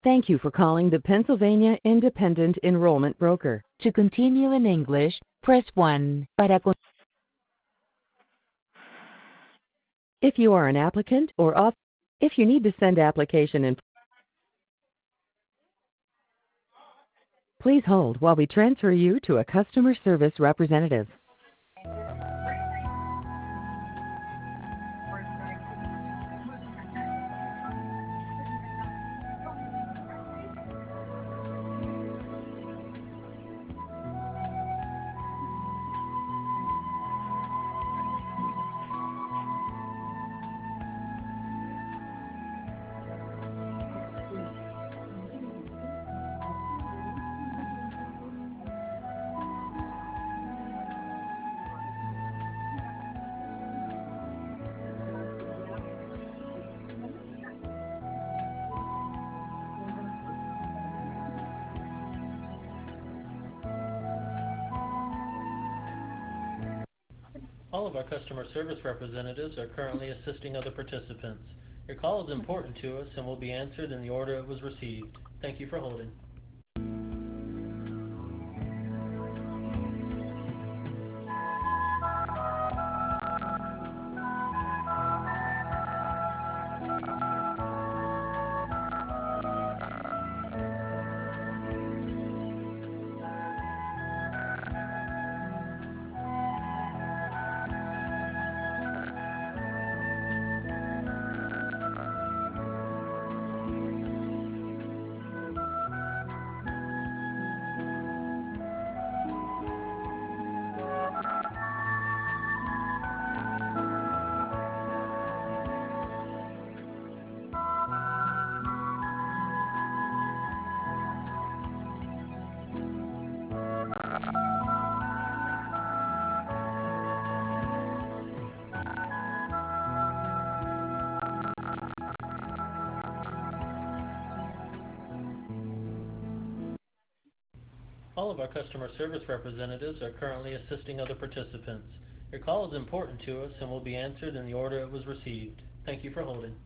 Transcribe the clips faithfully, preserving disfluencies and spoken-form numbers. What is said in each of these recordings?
Thank you for calling the Pennsylvania Independent Enrollment Broker. To continue in English, press one. Para con- if you are an applicant or off, if you need to send application in, please hold while we transfer you to a customer service representative. All of our customer service representatives are currently assisting other participants. Your call is important to us and will be answered in the order it was received. Thank you for holding. All of our customer service representatives are currently assisting other participants. Your call is important to us and will be answered in the order it was received. Thank you for holding.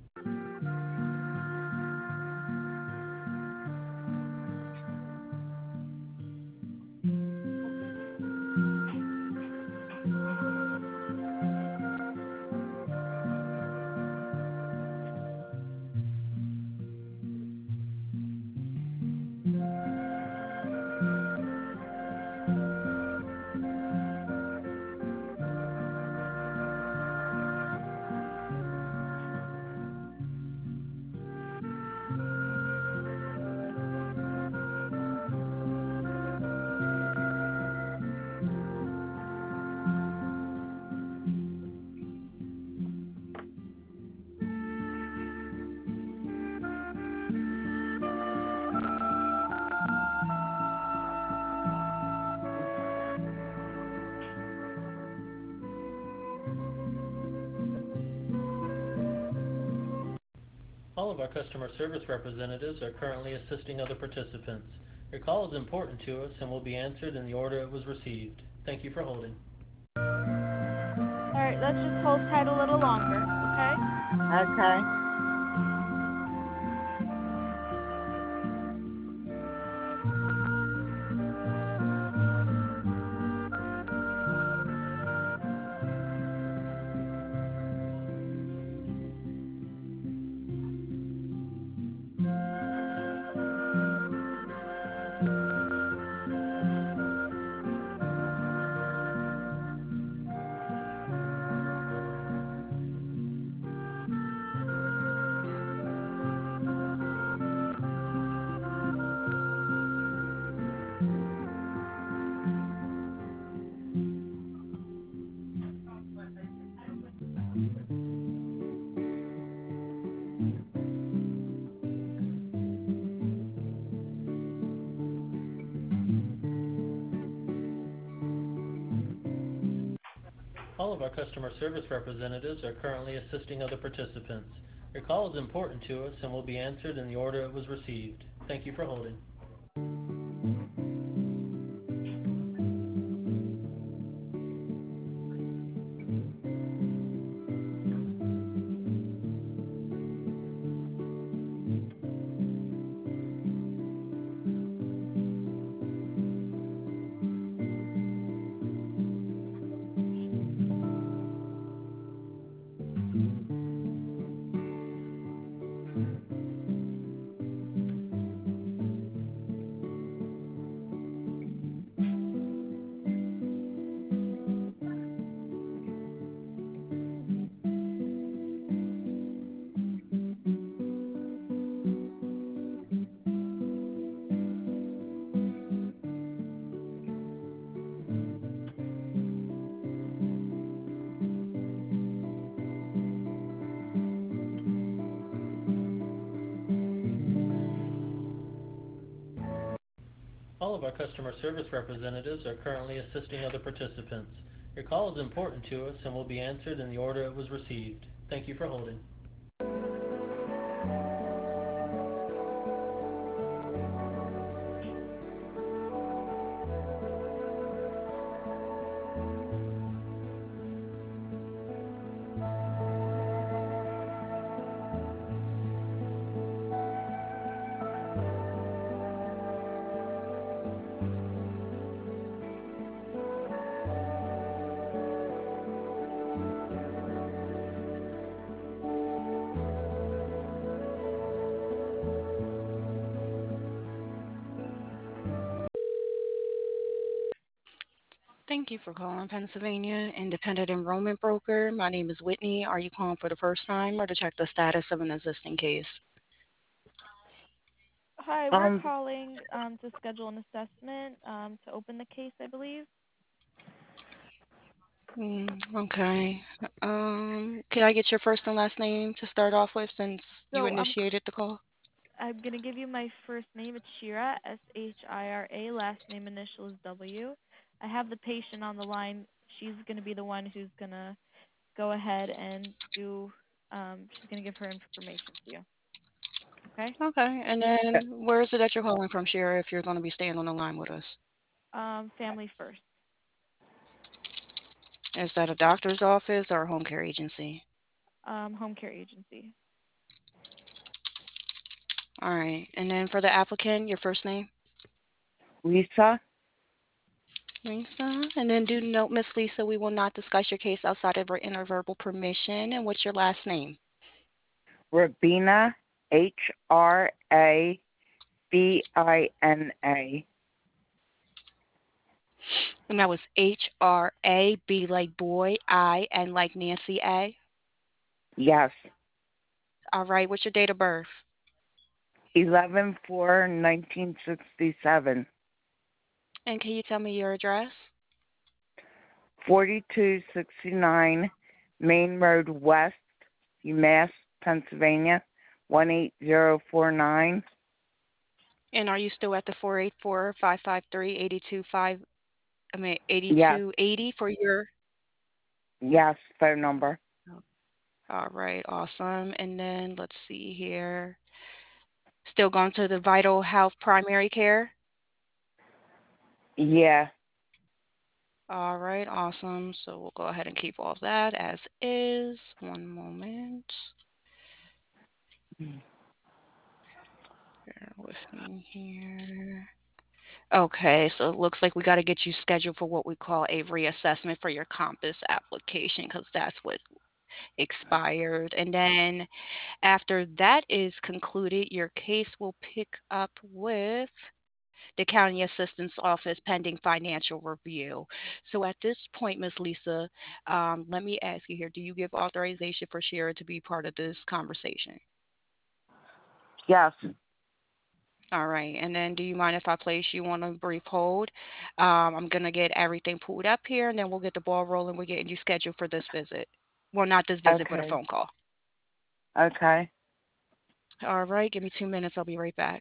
All of our customer service representatives are currently assisting other participants. Your call is important to us and will be answered in the order it was received. Thank you for holding. All right, let's just hold tight a little longer, okay? Okay. All of our customer service representatives are currently assisting other participants. Your call is important to us and will be answered in the order it was received. Thank you for holding. All of our customer service representatives are currently assisting other participants. Your call is important to us and will be answered in the order it was received. Thank you for holding. Thank you for calling Pennsylvania Independent Enrollment Broker. My name is Whitney. Are you calling for the first time or to check the status of an existing case? Hi, we're Um, calling um, to schedule an assessment um, to open the case, I believe. Mm, okay. Um, can I get your first and last name to start off with since you So I'm initiated the call? I'm gonna give you my first name. It's Shira, S H I R A. Last name initial is W. I have the patient on the line. She's gonna be the one who's gonna go ahead and do. Um, she's gonna give her information to you. Okay. Okay. And then where is it that you're calling from, Shira, if you're going to be staying on the line with us? Um, family first. Is that a doctor's office or a home care agency? Um, home care agency. All right. And then for the applicant, your first name? Lisa, Lisa. And then do note, Miss Lisa, we will not discuss your case outside of written or verbal permission. And what's your last name? Rabina, H R A B I N A. And that was H R A, B like boy, I, and like Nancy A. Yes, All right. What's your date of birth? eleven four nineteen sixty-seven. And can you tell me your address? forty-two sixty-nine Main Road West, UMass, Pennsylvania, one eight zero four nine. And are you still at the four eight four, five five three, eight two five, I mean, Yes, eighty-two eighty for your? yes, phone number. All right. Awesome. And then let's see here. Still going to the Vital Health Primary Care? Yeah, All right. Awesome. So we'll go ahead and keep all of that as is. One moment. Bear with me here. Okay, so it looks like we got to get you scheduled for what we call a reassessment for your Compass application because that's what expired. And then after that is concluded, your case will pick up with the county assistance office pending financial review. So at this point, Miss Lisa, um, let me ask you here: do you give authorization for Shira to be part of this conversation? yes. All right. And then do you mind if I place you on a brief hold? Um, I'm going to get everything pulled up here, and then we'll get the ball rolling. We're getting you scheduled for this visit. Well, not this visit, but a Okay, phone call. okay. All right. Give me two minutes. I'll be right back.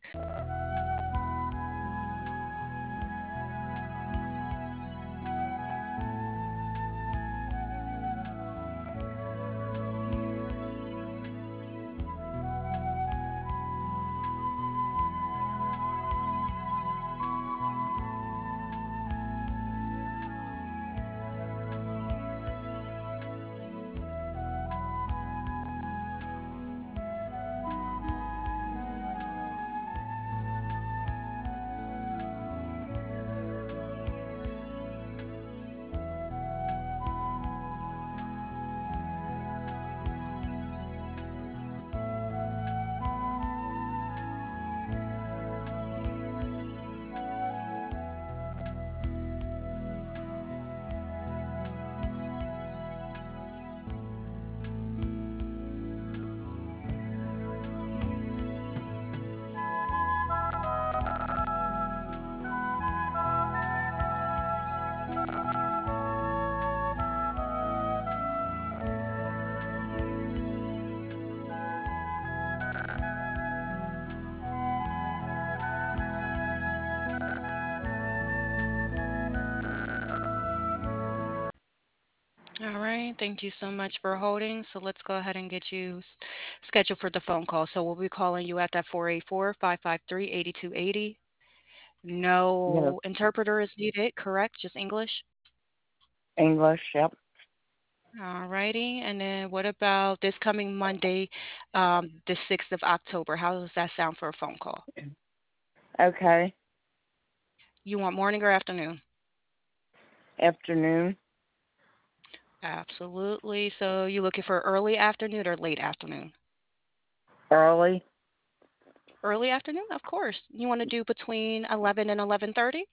Thank you so much for holding. So let's go ahead and get you s- scheduled for the phone call. So we'll be calling you at that four eight four, five five three, eight two eight zero. Yes. No interpreter is needed, correct? Just English? English, yep. All righty. And then what about this coming Monday, um, the sixth of October? How does that sound for a phone call? Okay. You want morning or afternoon? Afternoon. Absolutely. So you looking for early afternoon or late afternoon? Early. Early afternoon, of course. You want to do between eleven and eleven thirty?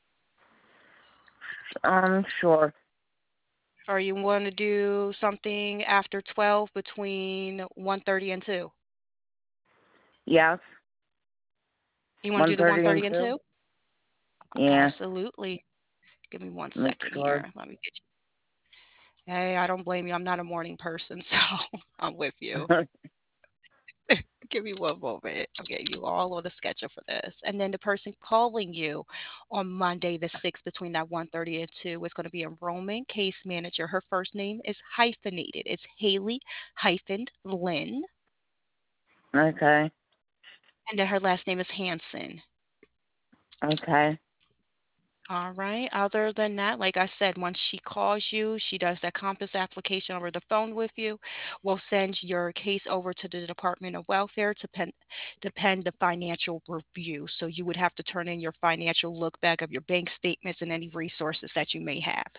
Um, sure. Or you want to do something after twelve between one thirty and two? Yes. You want to One do the thirty and one thirty and two? two? Yeah. Absolutely. Give me one Make second sure. here. Let me get you. Hey, I don't blame you. I'm not a morning person, so I'm with you. Give me one moment. I'm getting you all on the schedule for this. And then the person calling you on Monday the sixth between that one thirty and two is going to be enrollment case manager. Her first name is hyphenated. It's Haley hyphen Lynn. Okay. And then her last name is Hanson. Okay. All right. Other than that, like I said, once she calls you, she does that Compass application over the phone with you. We'll send your case over to the Department of Welfare to pen, to pen the financial review. So you would have to turn in your financial look back of your bank statements and any resources that you may have.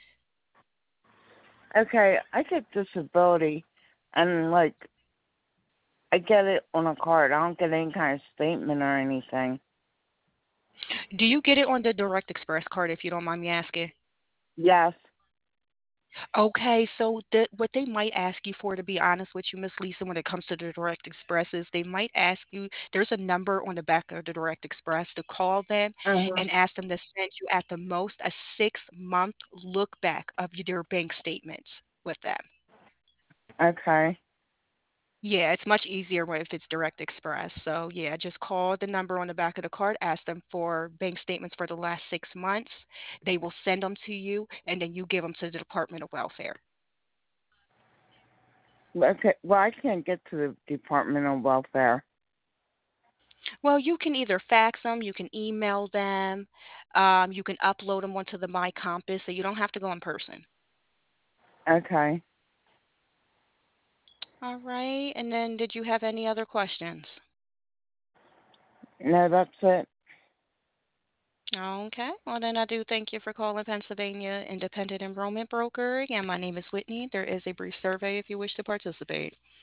Okay. I get disability, and like I get it on a card. I don't get any kind of statement or anything. Do you get it on the Direct Express card, if you don't mind me asking? Yes. Okay, so the, what they might ask you for, to be honest with you, Miss Lisa, when it comes to the Direct Expresses, they might ask you. There's a number on the back of the Direct Express to call them Mhm. and ask them to send you at the most a six month look back of your bank statements with them. Okay. Yeah, it's much easier when- if it's Direct Express. So yeah, just call the number on the back of the card, ask them for bank statements for the last six months. They will send them to you, and then you give them to the Department of Welfare. Okay. Well, I can't get to the Department of Welfare. Well, you can either fax them, you can email them, um, you can upload them onto the My Compass, so you don't have to go in person. Okay. All right. And then, did you have any other questions? No, that's it. Okay. Well, then I do thank you for calling Pennsylvania Independent Enrollment Broker. Again, my name is Whitney. There is a brief survey if you wish to participate.